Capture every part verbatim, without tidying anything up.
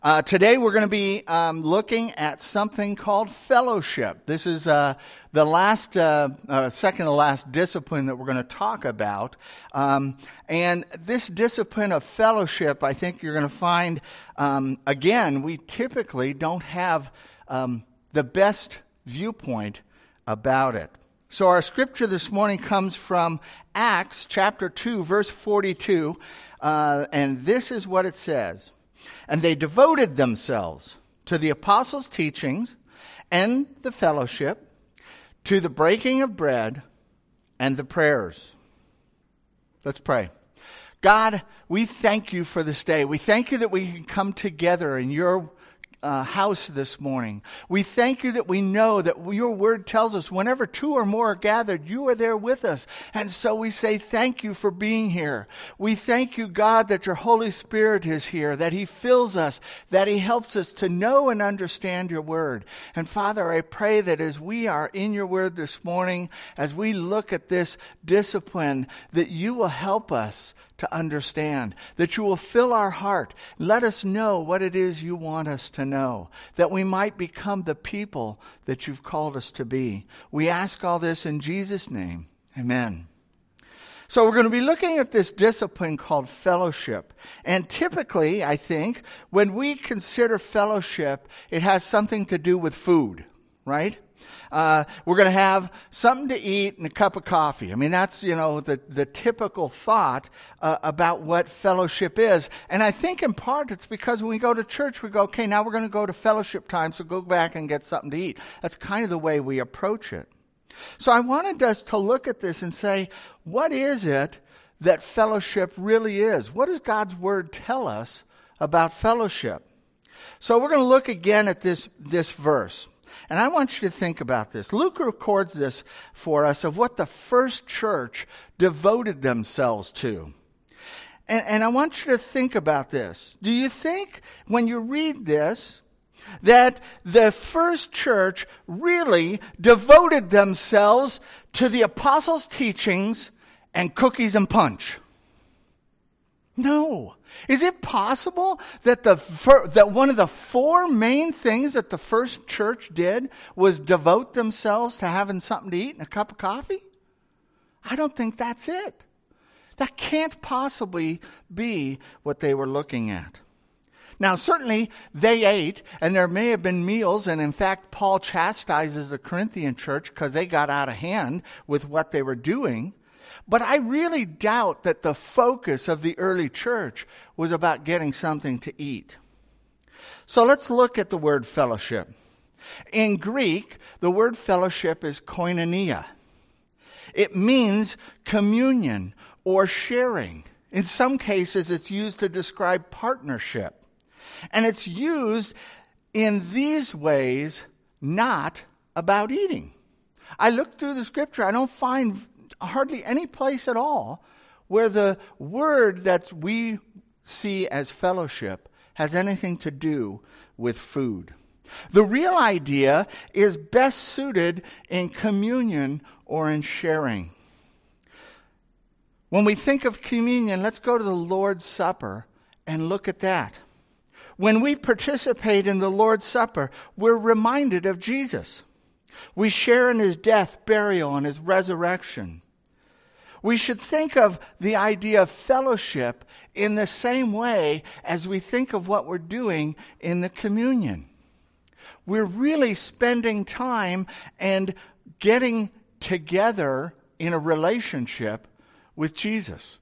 Uh, today we're going to be um, looking at something called fellowship. This is uh, the last, uh, uh, second to last discipline that we're going to talk about. Um, and this discipline of fellowship, I think you're going to find, um, again, we typically don't have um, the best viewpoint about it. So our scripture this morning comes from Acts chapter two, verse forty-two, uh, and this is what it says. And they devoted themselves to the apostles' teachings and the fellowship, to the breaking of bread and the prayers. Let's pray. God, we thank you for this day. We thank you that we can come together in your Uh, house this morning. We thank you that we know that your word tells us whenever two or more are gathered, you are there with us. And so we say thank you for being here. We thank you, God, that your Holy Spirit is here, that he fills us, that he helps us to know and understand your word. And Father, I pray that as we are in your word this morning, as we look at this discipline, that you will help us to understand, that you will fill our heart. Let us know what it is you want us to know, that we might become the people that you've called us to be. We ask all this in Jesus' name. Amen. So we're going to be looking at this discipline called fellowship. And typically, I think, when we consider fellowship, it has something to do with food, right? Uh, we're going to have something to eat and a cup of coffee. I mean, that's, you know, the, the typical thought uh, about what fellowship is. And I think in part it's because when we go to church, we go, okay, now we're going to go to fellowship time, so go back and get something to eat. That's kind of the way we approach it. So I wanted us to look at this and say, what is it that fellowship really is? What does God's word tell us about fellowship? So we're going to look again at this, this verse. And I want you to think about this. Luke records this for us of what the first church devoted themselves to. And, and I want you to think about this. Do you think when you read this that the first church really devoted themselves to the apostles' teachings and cookies and punch? No. Is it possible that the that one of the four main things that the first church did was devote themselves to having something to eat and a cup of coffee? I don't think that's it. That can't possibly be what they were looking at. Now, certainly they ate, and there may have been meals, and in fact, Paul chastises the Corinthian church because they got out of hand with what they were doing. But I really doubt that the focus of the early church was about getting something to eat. So let's look at the word fellowship. In Greek, the word fellowship is koinonia. It means communion or sharing. In some cases, it's used to describe partnership. And it's used in these ways, not about eating. I looked through the scripture. I don't find hardly any place at all where the word that we see as fellowship has anything to do with food. The real idea is best suited in communion or in sharing. When we think of communion, let's go to the Lord's Supper and look at that. When we participate in the Lord's Supper, we're reminded of Jesus. We share in his death, burial, and his resurrection. We should think of the idea of fellowship in the same way as we think of what we're doing in the communion. We're really spending time and getting together in a relationship with Jesus.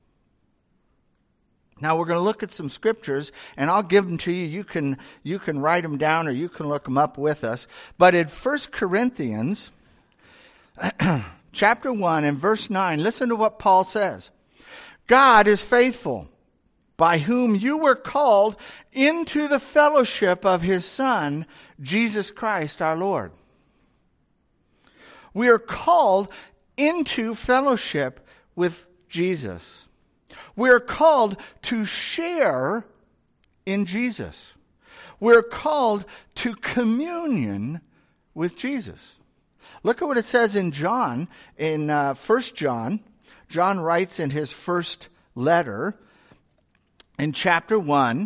Now we're going to look at some scriptures, and I'll give them to you. You can, you can write them down or you can look them up with us. But in First Corinthians chapter one and verse nine, listen to what Paul says. God is faithful, by whom you were called into the fellowship of his Son, Jesus Christ our Lord. We are called into fellowship with Jesus. We are called to share in Jesus. We're called to communion with Jesus. Look at what it says in John, in uh, First John. John writes in his first letter in chapter one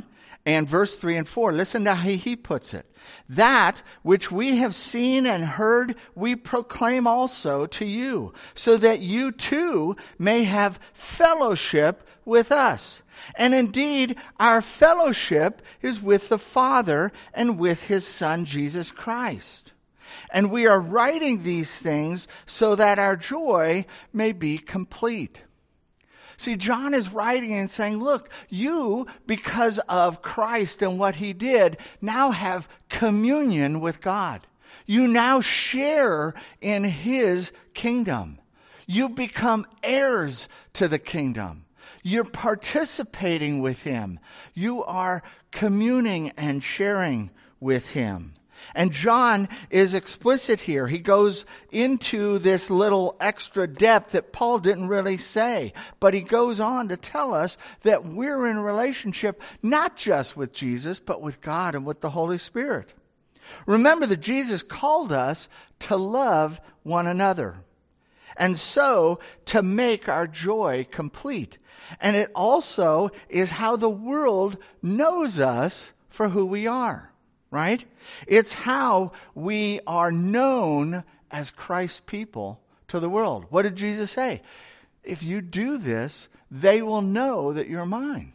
And verse three and four, listen to how he puts it. That which we have seen and heard, we proclaim also to you, so that you too may have fellowship with us. And indeed, our fellowship is with the Father and with his Son, Jesus Christ. And we are writing these things so that our joy may be complete. See, John is writing and saying, look, you, because of Christ and what he did, now have communion with God. You now share in his kingdom. You become heirs to the kingdom. You're participating with him. You are communing and sharing with him. And John is explicit here. He goes into this little extra depth that Paul didn't really say. But he goes on to tell us that we're in a relationship not just with Jesus, but with God and with the Holy Spirit. Remember that Jesus called us to love one another, and so to make our joy complete. And it also is how the world knows us for who we are. Right? It's how we are known as Christ's people to the world. What did Jesus say? If you do this, they will know that you're mine.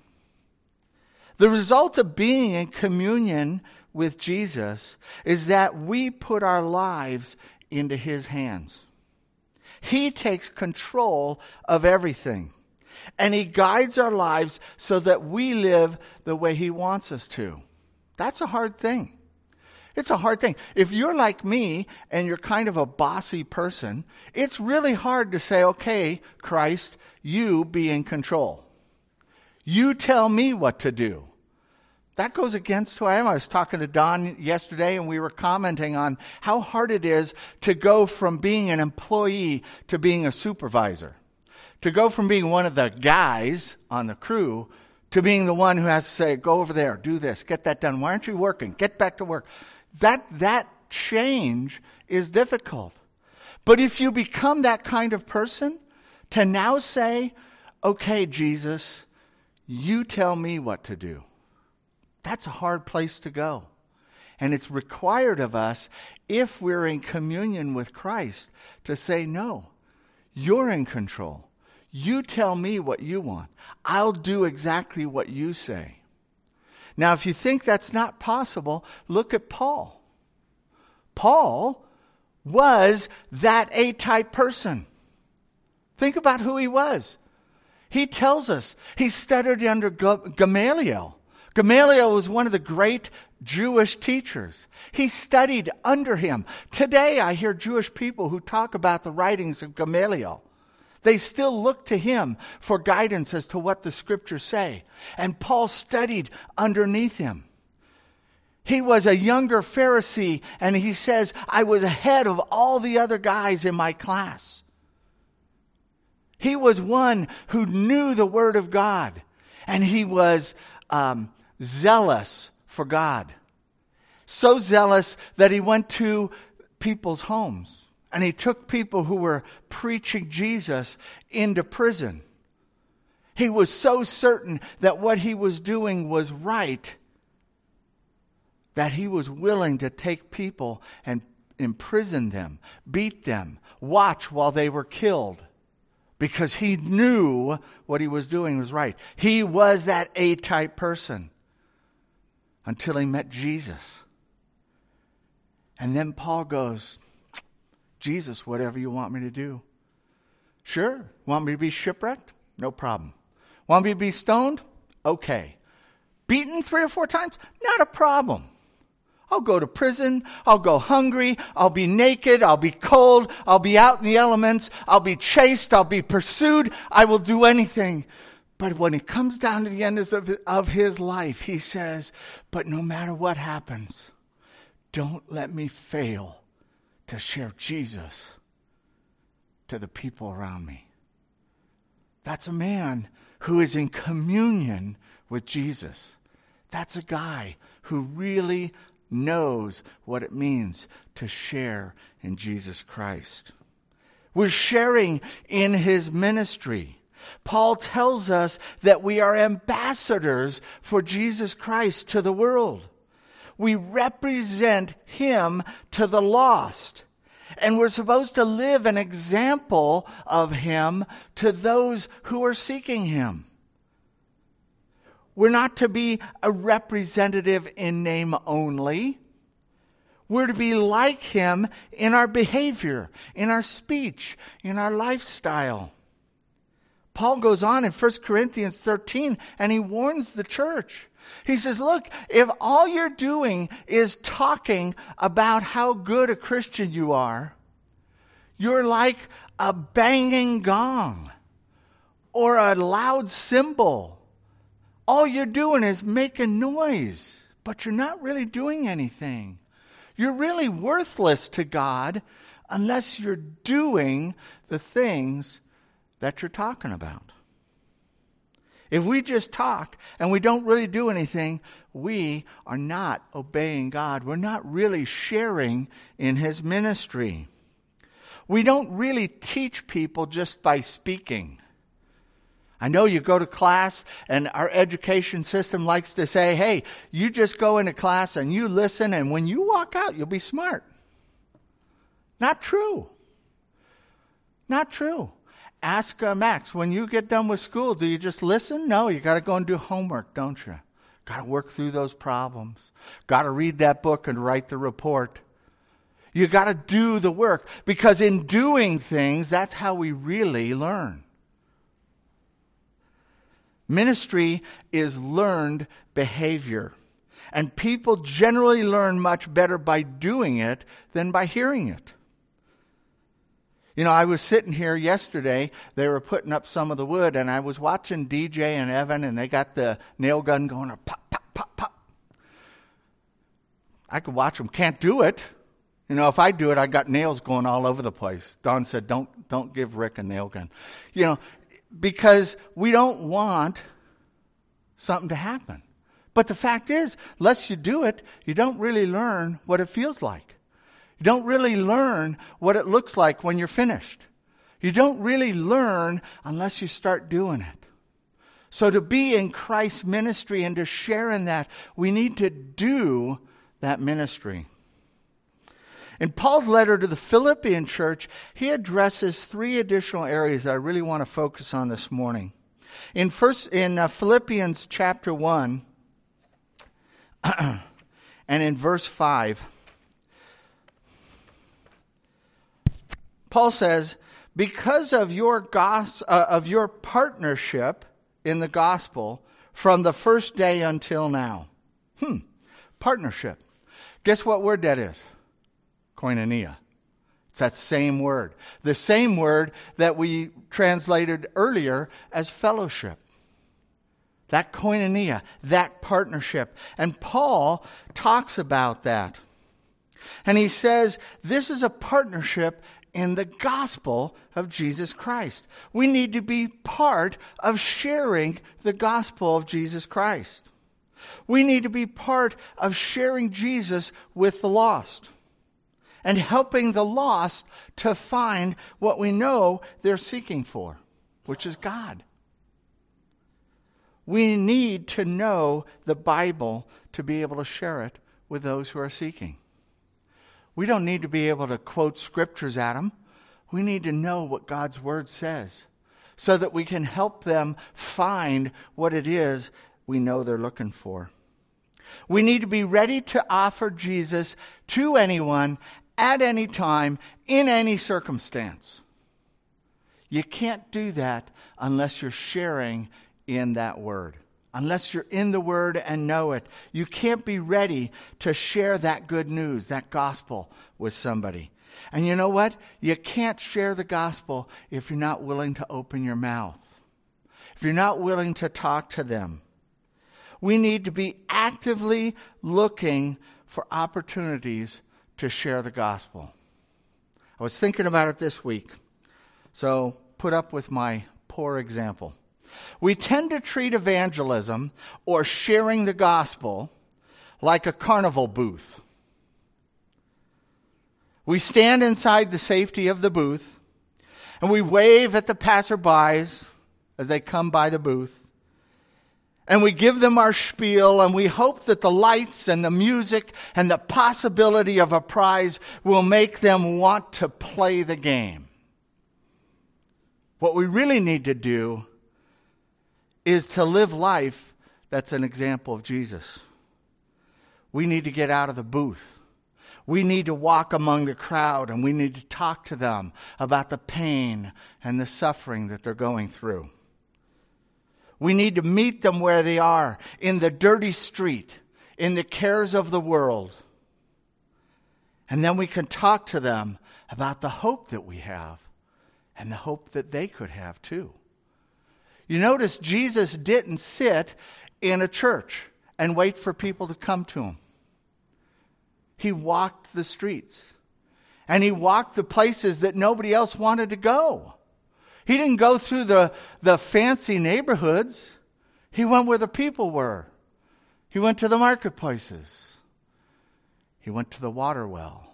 The result of being in communion with Jesus is that we put our lives into his hands. He takes control of everything. And he guides our lives so that we live the way he wants us to. That's a hard thing. It's a hard thing. If you're like me and you're kind of a bossy person, it's really hard to say, okay, Christ, you be in control. You tell me what to do. That goes against who I am. I was talking to Don yesterday and we were commenting on how hard it is to go from being an employee to being a supervisor. To go from being one of the guys on the crew to being the one who has to say, go over there, do this, get that done. Why aren't you working? Get back to work. That, that change is difficult. But if you become that kind of person, to now say, okay, Jesus, you tell me what to do. That's a hard place to go. And it's required of us, if we're in communion with Christ, to say, no, you're in control. You tell me what you want. I'll do exactly what you say. Now, if you think that's not possible, look at Paul. Paul was that A-type person. Think about who he was. He tells us he studied under Gamaliel. Gamaliel was one of the great Jewish teachers. He studied under him. Today, I hear Jewish people who talk about the writings of Gamaliel. They still look to him for guidance as to what the scriptures say. And Paul studied underneath him. He was a younger Pharisee, and he says, I was ahead of all the other guys in my class. He was one who knew the Word of God, and he was um, zealous for God. So zealous that he went to people's homes. And he took people who were preaching Jesus into prison. He was so certain that what he was doing was right that he was willing to take people and imprison them, beat them, watch while they were killed, because he knew what he was doing was right. He was that A-type person until he met Jesus. And then Paul goes, Jesus, whatever you want me to do. Sure. Want me to be shipwrecked? No problem. Want me to be stoned? Okay. Beaten three or four times? Not a problem. I'll go to prison. I'll go hungry. I'll be naked. I'll be cold. I'll be out in the elements. I'll be chased. I'll be pursued. I will do anything. But when it comes down to the end of, of his life, he says, but no matter what happens, don't let me fail to share Jesus to the people around me. That's a man who is in communion with Jesus. That's a guy who really knows what it means to share in Jesus Christ. We're sharing in his ministry. Paul tells us that we are ambassadors for Jesus Christ to the world. We represent him to the lost. And we're supposed to live an example of him to those who are seeking him. We're not to be a representative in name only. We're to be like him in our behavior, in our speech, in our lifestyle. Paul goes on in First Corinthians thirteen and he warns the church. He says, look, if all you're doing is talking about how good a Christian you are, you're like a banging gong or a loud cymbal. All you're doing is making noise, but you're not really doing anything. You're really worthless to God unless you're doing the things that you're talking about. If we just talk and we don't really do anything, we are not obeying God. We're not really sharing in his ministry. We don't really teach people just by speaking. I know you go to class and our education system likes to say, hey, you just go into class and you listen, and when you walk out, you'll be smart. Not true. Not true. Ask uh, Max, when you get done with school, do you just listen? No, you got to go and do homework, don't you? Got to work through those problems. Got to read that book and write the report. You got to do the work, because in doing things, that's how we really learn. Ministry is learned behavior, and people generally learn much better by doing it than by hearing it. You know, I was sitting here yesterday, they were putting up some of the wood, and I was watching D J and Evan, and they got the nail gun going, pop, pop, pop, pop. I could watch them, can't do it. You know, if I do it, I got nails going all over the place. Don said, don't, don't give Rick a nail gun. You know, because we don't want something to happen. But the fact is, unless you do it, you don't really learn what it feels like. You don't really learn what it looks like when you're finished. You don't really learn unless you start doing it. So to be in Christ's ministry and to share in that, we need to do that ministry. In Paul's letter to the Philippian church, he addresses three additional areas that I really want to focus on this morning. In first, in uh, Philippians chapter one, and in verse five, Paul says, because of your gos- uh, of your partnership in the gospel from the first day until now. Hmm, partnership. Guess what word that is? Koinonia. It's that same word. The same word that we translated earlier as fellowship. That koinonia, that partnership. And Paul talks about that. And he says this is a partnership in the gospel of Jesus Christ. We need to be part of sharing the gospel of Jesus Christ. We need to be part of sharing Jesus with the lost and helping the lost to find what we know they're seeking for, which is God. We need to know the Bible to be able to share it with those who are seeking. We don't need to be able to quote scriptures at them. We need to know what God's word says so that we can help them find what it is we know they're looking for. We need to be ready to offer Jesus to anyone at any time, in any circumstance. You can't do that unless you're sharing in that word. Unless you're in the word and know it. You can't be ready to share that good news, that gospel with somebody. And you know what? You can't share the gospel if you're not willing to open your mouth. If you're not willing to talk to them. We need to be actively looking for opportunities to share the gospel. I was thinking about it this week, so put up with my poor example. We tend to treat evangelism or sharing the gospel like a carnival booth. We stand inside the safety of the booth and we wave at the passerbys as they come by the booth. And we give them our spiel, and we hope that the lights and the music and the possibility of a prize will make them want to play the game. What we really need to do is to live life that's an example of Jesus. We need to get out of the booth. We need to walk among the crowd, and we need to talk to them about the pain and the suffering that they're going through. We need to meet them where they are, in the dirty street, in the cares of the world. And then we can talk to them about the hope that we have and the hope that they could have too. You notice Jesus didn't sit in a church and wait for people to come to him. He walked the streets, and he walked the places that nobody else wanted to go. He didn't go through the, the fancy neighborhoods. He went where the people were. He went to the marketplaces. He went to the water well.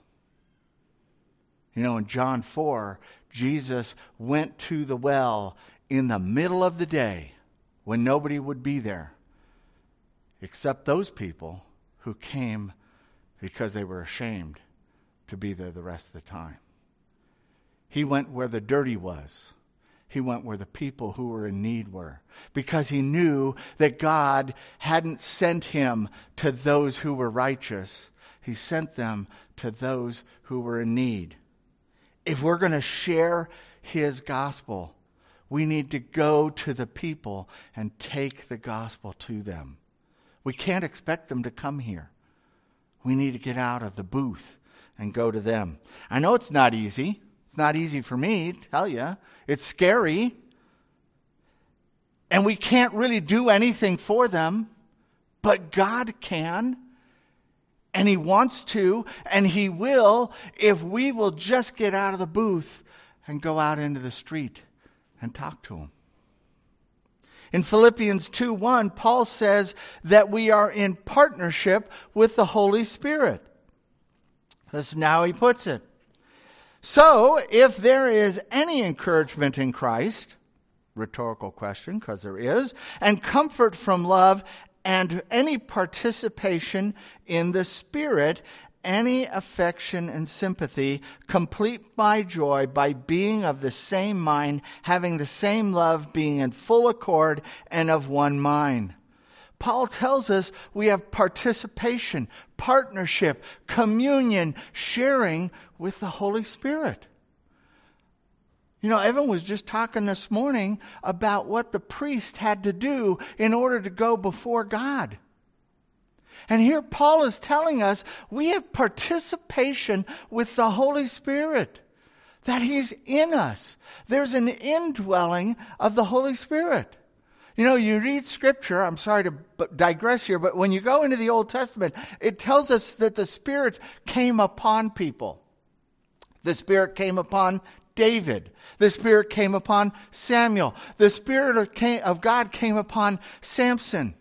You know, in John four, Jesus went to the well in the middle of the day when nobody would be there, except those people who came because they were ashamed to be there the rest of the time. He went where the dirty was. He went where the people who were in need were, because he knew that God hadn't sent him to those who were righteous. He sent them to those who were in need. If we're going to share his gospel, we need to go to the people and take the gospel to them. We can't expect them to come here. We need to get out of the booth and go to them. I know it's not easy. It's not easy for me, to tell you. It's scary. And we can't really do anything for them, but God can. And he wants to, and he will, if we will just get out of the booth and go out into the street and talk to them. In Philippians two one, Paul says that we are in partnership with the Holy Spirit. Listen how he puts it. So, if there is any encouragement in Christ, rhetorical question, because there is, and comfort from love, and any participation in the Spirit, any affection and sympathy, complete my joy by being of the same mind, having the same love, being in full accord and of one mind. Paul tells us we have participation, partnership, communion, sharing with the Holy Spirit. You know, Evan was just talking this morning about what the priest had to do in order to go before God. And here Paul is telling us we have participation with the Holy Spirit, that he's in us. There's an indwelling of the Holy Spirit. You know, you read Scripture, I'm sorry to digress here, but when you go into the Old Testament, it tells us that the Spirit came upon people. The Spirit came upon David. The Spirit came upon Samuel. The Spirit of God came upon Samson.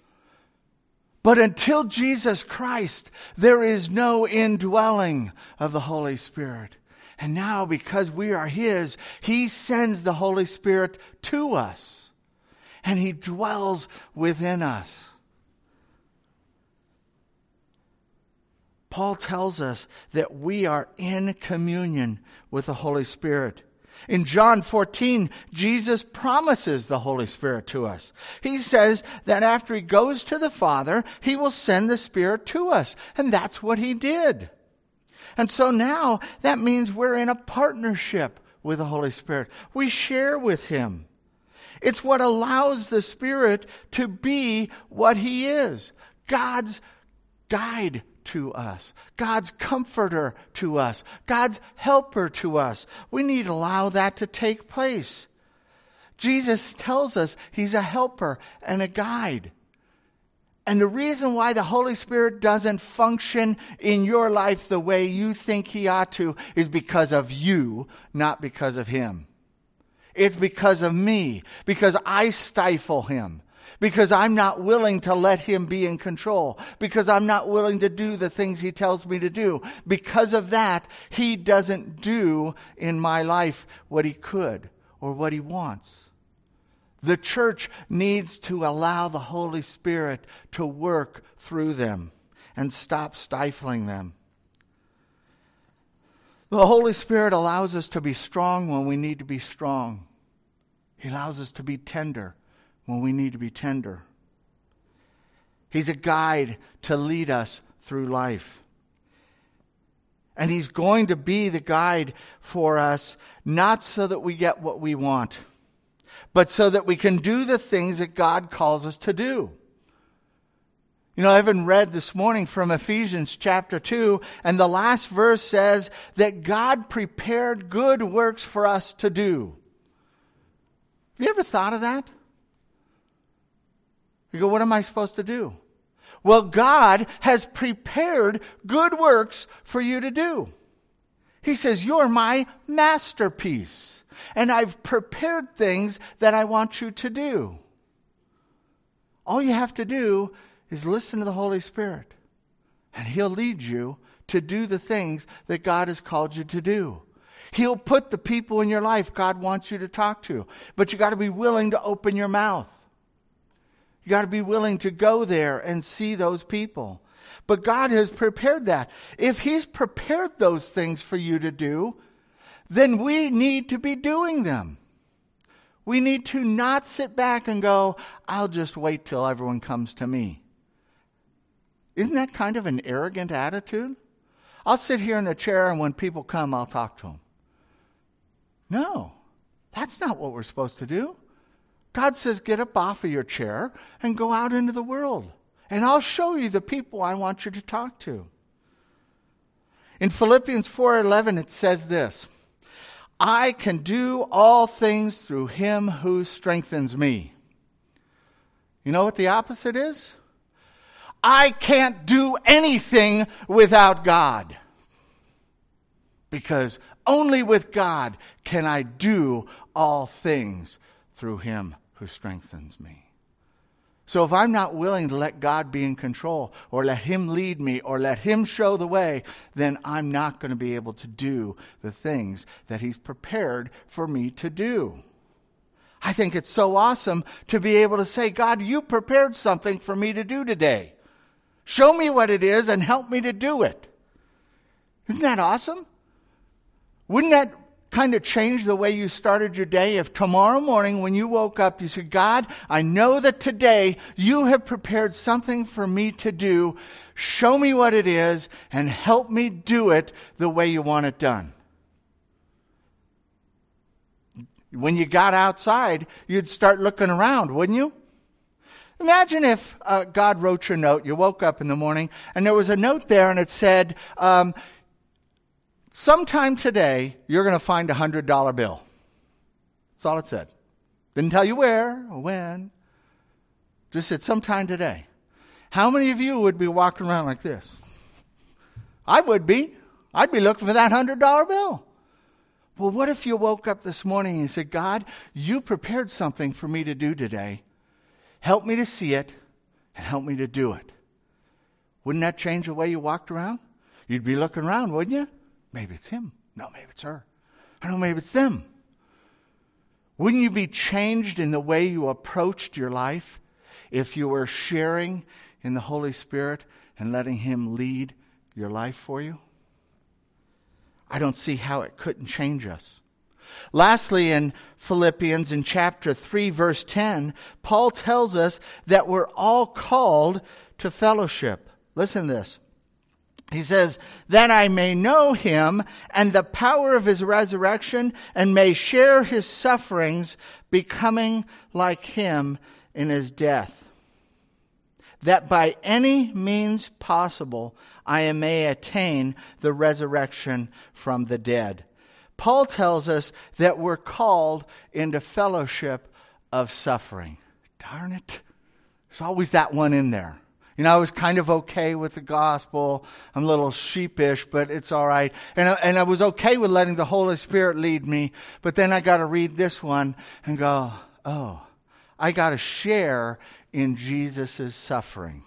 But until Jesus Christ, there is no indwelling of the Holy Spirit. And now, because we are his, he sends the Holy Spirit to us. And he dwells within us. Paul tells us that we are in communion with the Holy Spirit. In John fourteen, Jesus promises the Holy Spirit to us. He says that after he goes to the Father, he will send the Spirit to us. And that's what he did. And so now that means we're in a partnership with the Holy Spirit. We share with him. It's what allows the Spirit to be what he is. God's guide to us. God's comforter to us. God's helper to us. We need to allow that to take place. Jesus tells us he's a helper and a guide. And the reason why the Holy Spirit doesn't function in your life the way you think he ought to is because of you, not because of him. It's because of me, because I stifle him, because I'm not willing to let him be in control, because I'm not willing to do the things he tells me to do. Because of that, he doesn't do in my life what he could or what he wants. The church needs to allow the Holy Spirit to work through them and stop stifling them. The Holy Spirit allows us to be strong when we need to be strong. He allows us to be tender when we need to be tender. He's a guide to lead us through life. And He's going to be the guide for us, not so that we get what we want, but so that we can do the things that God calls us to do. You know, I haven't read this morning from Ephesians chapter two, and the last verse says that God prepared good works for us to do. Have you ever thought of that? You go, what am I supposed to do? Well, God has prepared good works for you to do. He says, you're my masterpiece, and I've prepared things that I want you to do. All you have to do is listen to the Holy Spirit, and He'll lead you to do the things that God has called you to do. He'll put the people in your life God wants you to talk to, but you got to be willing to open your mouth. You got to be willing to go there and see those people. But God has prepared that. If He's prepared those things for you to do, then we need to be doing them. We need to not sit back and go, I'll just wait till everyone comes to me. Isn't that kind of an arrogant attitude? I'll sit here in a chair and when people come, I'll talk to them. No, that's not what we're supposed to do. God says, get up off of your chair and go out into the world. And I'll show you the people I want you to talk to. In Philippians four eleven, it says this, I can do all things through Him who strengthens me. You know what the opposite is? I can't do anything without God. Because only with God can I do all things through Him who strengthens me. So if I'm not willing to let God be in control, or let Him lead me, or let Him show the way, then I'm not going to be able to do the things that He's prepared for me to do. I think it's so awesome to be able to say, God, you prepared something for me to do today. Show me what it is and help me to do it. Isn't that awesome? Wouldn't that kind of change the way you started your day if tomorrow morning when you woke up you said, God, I know that today you have prepared something for me to do. Show me what it is and help me do it the way you want it done. When you got outside, you'd start looking around, wouldn't you? Imagine if uh, God wrote your note, you woke up in the morning, and there was a note there and it said, um, sometime today, you're going to find a one hundred dollar bill. That's all it said. Didn't tell you where or when. Just said sometime today. How many of you would be walking around like this? I would be. I'd be looking for that one hundred dollar bill. Well, what if you woke up this morning and you said, God, you prepared something for me to do today. Help me to see it and help me to do it. Wouldn't that change the way you walked around? You'd be looking around, wouldn't you? Maybe it's him. No, maybe it's her. I don't know, maybe it's them. Wouldn't you be changed in the way you approached your life if you were sharing in the Holy Spirit and letting Him lead your life for you? I don't see how it couldn't change us. Lastly, in Philippians, in chapter three, verse ten, Paul tells us that we're all called to fellowship. Listen to this. He says, that I may know Him and the power of His resurrection and may share His sufferings, becoming like Him in His death. That by any means possible I may attain the resurrection from the dead. Paul tells us that we're called into fellowship of suffering. Darn it. There's always that one in there. You know, I was kind of okay with the gospel. I'm a little sheepish, but it's all right. And I, and I was okay with letting the Holy Spirit lead me. But then I got to read this one and go, oh, I got to share in Jesus' suffering.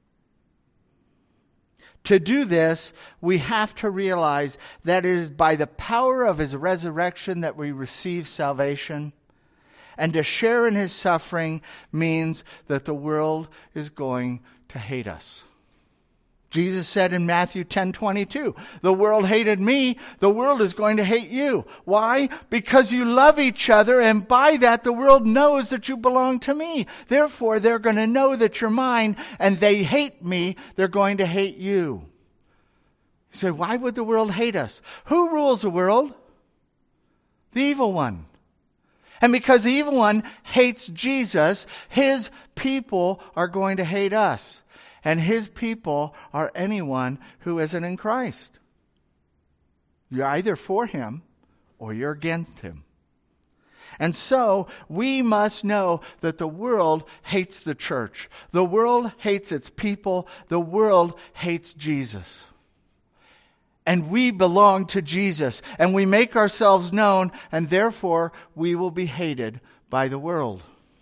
To do this, we have to realize that it is by the power of His resurrection that we receive salvation. and to share in his suffering means that the world is going to hate us. Jesus said in Matthew ten twenty-two, the world hated me, the world is going to hate you. Why? Because you love each other, and by that the world knows that you belong to me. Therefore, they're going to know that you're mine, and they hate me, they're going to hate you. You say, why would the world hate us? Who rules the world? The evil one. And because the evil one hates Jesus, his people are going to hate us. And his people are anyone who isn't in Christ. You're either for him or you're against him. And so we must know that the world hates the church. The world hates its people. The world hates Jesus. And we belong to Jesus. And we make ourselves known, and therefore we will be hated by the world.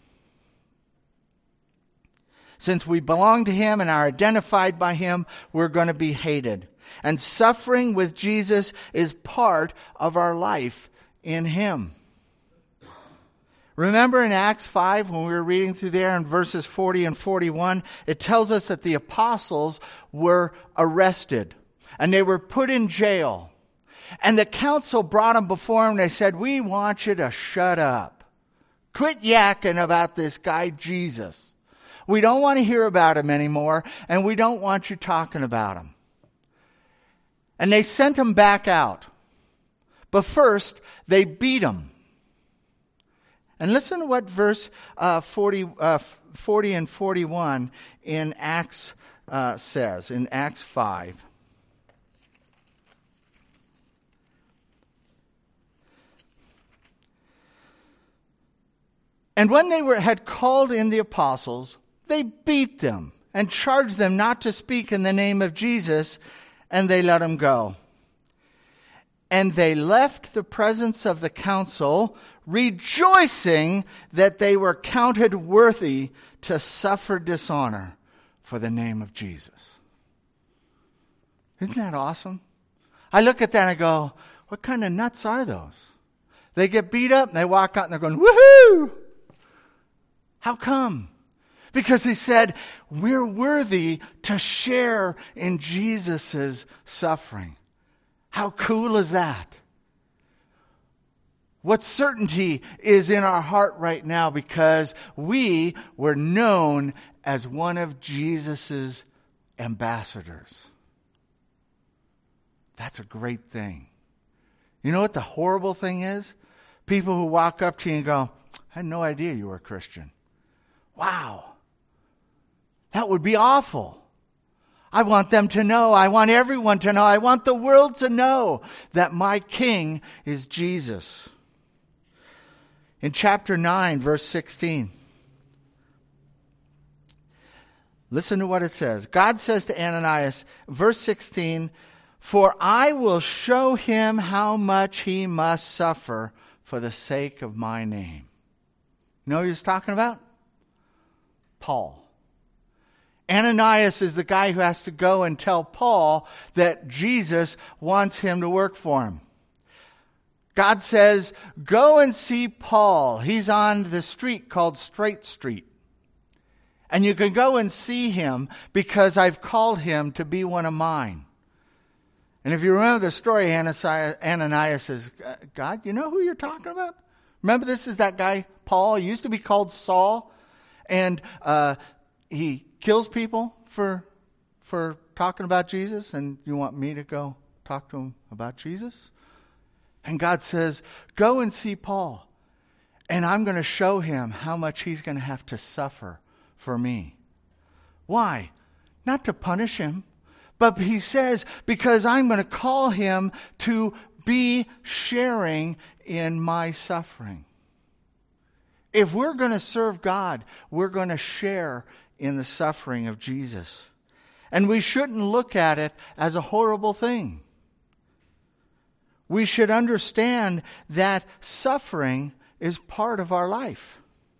Since we belong to him and are identified by him, we're going to be hated. And suffering with Jesus is part of our life in him. Remember in Acts five, when we were reading through there in verses forty and forty-one, it tells us that the apostles were arrested and they were put in jail. And the council brought them before him and they said, we want you to shut up. Quit yakking about this guy Jesus. We don't want to hear about him anymore, and we don't want you talking about him. And they sent him back out. But first, they beat him. And listen to what verse uh, forty, uh, forty and forty-one in Acts uh, says, in Acts five. And when they were had called in the apostles, they beat them and charged them not to speak in the name of Jesus, and they let them go. And they left the presence of the council, rejoicing that they were counted worthy to suffer dishonor for the name of Jesus. Isn't that awesome? I look at that and I go, what kind of nuts are those? They get beat up and they walk out and they're going, woohoo! How come? Because he said, we're worthy to share in Jesus' suffering. How cool is that? What certainty is in our heart right now because we were known as one of Jesus' ambassadors. That's a great thing. You know what the horrible thing is? People who walk up to you and go, I had no idea you were a Christian. Wow. That would be awful. I want them to know. I want everyone to know. I want the world to know that my King is Jesus. In chapter nine, verse sixteen, listen to what it says. God says to Ananias, verse sixteen, for I will show him how much he must suffer for the sake of my name. You know who he's talking about? Paul. Ananias is the guy who has to go and tell Paul that Jesus wants him to work for him. God says, go and see Paul. He's on the street called Straight Street. And you can go and see him because I've called him to be one of mine. And if you remember the story, Ananias says, God, you know who you're talking about? Remember, this is that guy, Paul. He used to be called Saul. And uh, he kills people for for talking about Jesus, and you want me to go talk to him about Jesus? And God says, go and see Paul, and I'm going to show him how much he's going to have to suffer for me. Why? Not to punish him, but he says, because I'm going to call him to be sharing in my suffering. If we're going to serve God, we're going to share in the suffering of Jesus. And we shouldn't look at it as a horrible thing. We should understand that suffering is part of our life.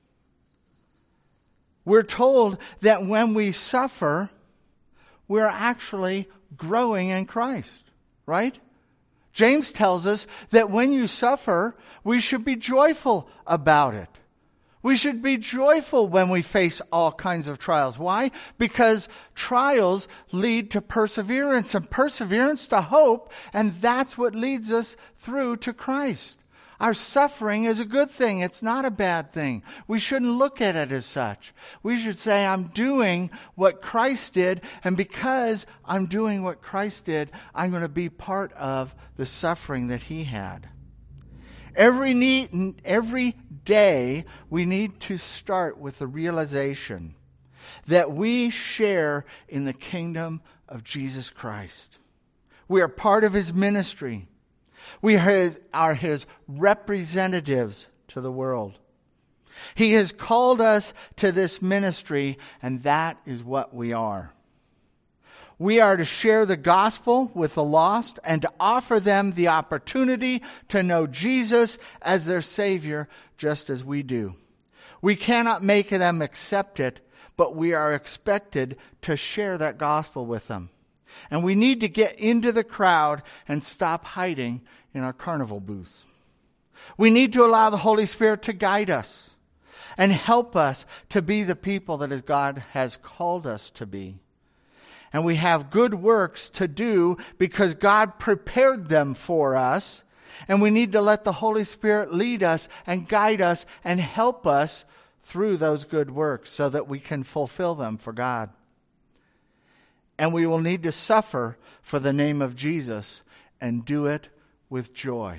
We're told that when we suffer, we're actually growing in Christ, right? James tells us that when you suffer, we should be joyful about it. We should be joyful when we face all kinds of trials. Why? Because trials lead to perseverance, and perseverance to hope, and that's what leads us through to Christ. Our suffering is a good thing. It's not a bad thing. We shouldn't look at it as such. We should say, I'm doing what Christ did, and because I'm doing what Christ did, I'm going to be part of the suffering that he had. Every need, every day, we need to start with the realization that we share in the kingdom of Jesus Christ. We are part of his ministry. We are his representatives to the world. He has called us to this ministry, and that is what we are. We are to share the gospel with the lost and to offer them the opportunity to know Jesus as their Savior, just as we do. We cannot make them accept it, but we are expected to share that gospel with them. And we need to get into the crowd and stop hiding in our carnival booths. We need to allow the Holy Spirit to guide us and help us to be the people that God has called us to be. And we have good works to do because God prepared them for us. And we need to let the Holy Spirit lead us and guide us and help us through those good works so that we can fulfill them for God. And we will need to suffer for the name of Jesus and do it with joy.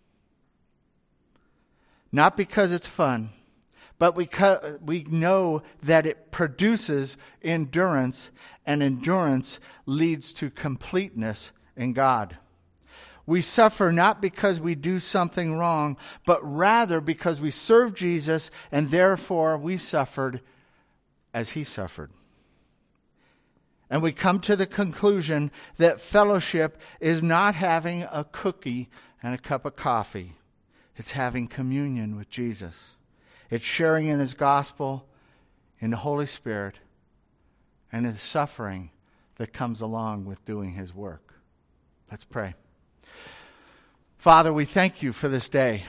Not because it's fun, but because we know that it produces endurance, and endurance leads to completeness in God. We suffer not because we do something wrong, but rather because we serve Jesus, and therefore we suffered as he suffered. And we come to the conclusion that fellowship is not having a cookie and a cup of coffee. It's having communion with Jesus. It's sharing in his gospel, in the Holy Spirit, and in the suffering that comes along with doing his work. Let's pray. Father, we thank you for this day.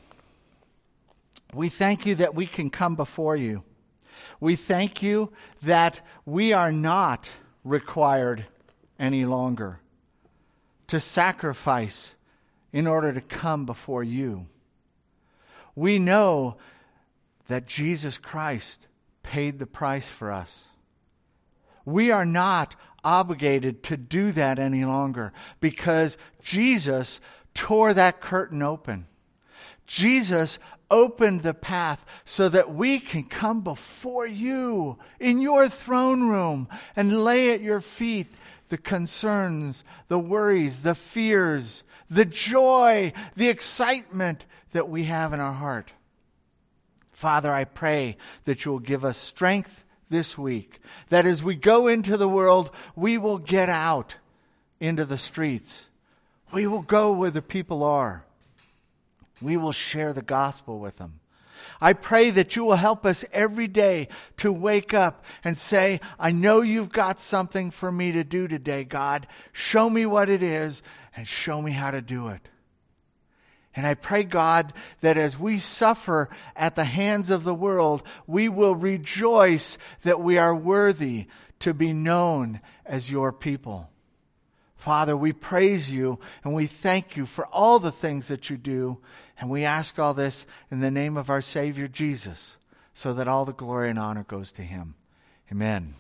We thank you that we can come before you. We thank you that we are not required any longer to sacrifice in order to come before you. We know that Jesus Christ paid the price for us. We are not obligated to do that any longer because Jesus tore that curtain open. Jesus opened the path so that we can come before you in your throne room and lay at your feet the concerns, the worries, the fears, the joy, the excitement that we have in our heart. Father, I pray that you will give us strength this week, that as we go into the world, we will get out into the streets. We will go where the people are. We will share the gospel with them. I pray that you will help us every day to wake up and say, I know you've got something for me to do today, God. Show me what it is and show me how to do it. And I pray, God, that as we suffer at the hands of the world, we will rejoice that we are worthy to be known as your people. Father, we praise you and we thank you for all the things that you do. And we ask all this in the name of our Savior Jesus, so that all the glory and honor goes to him. Amen.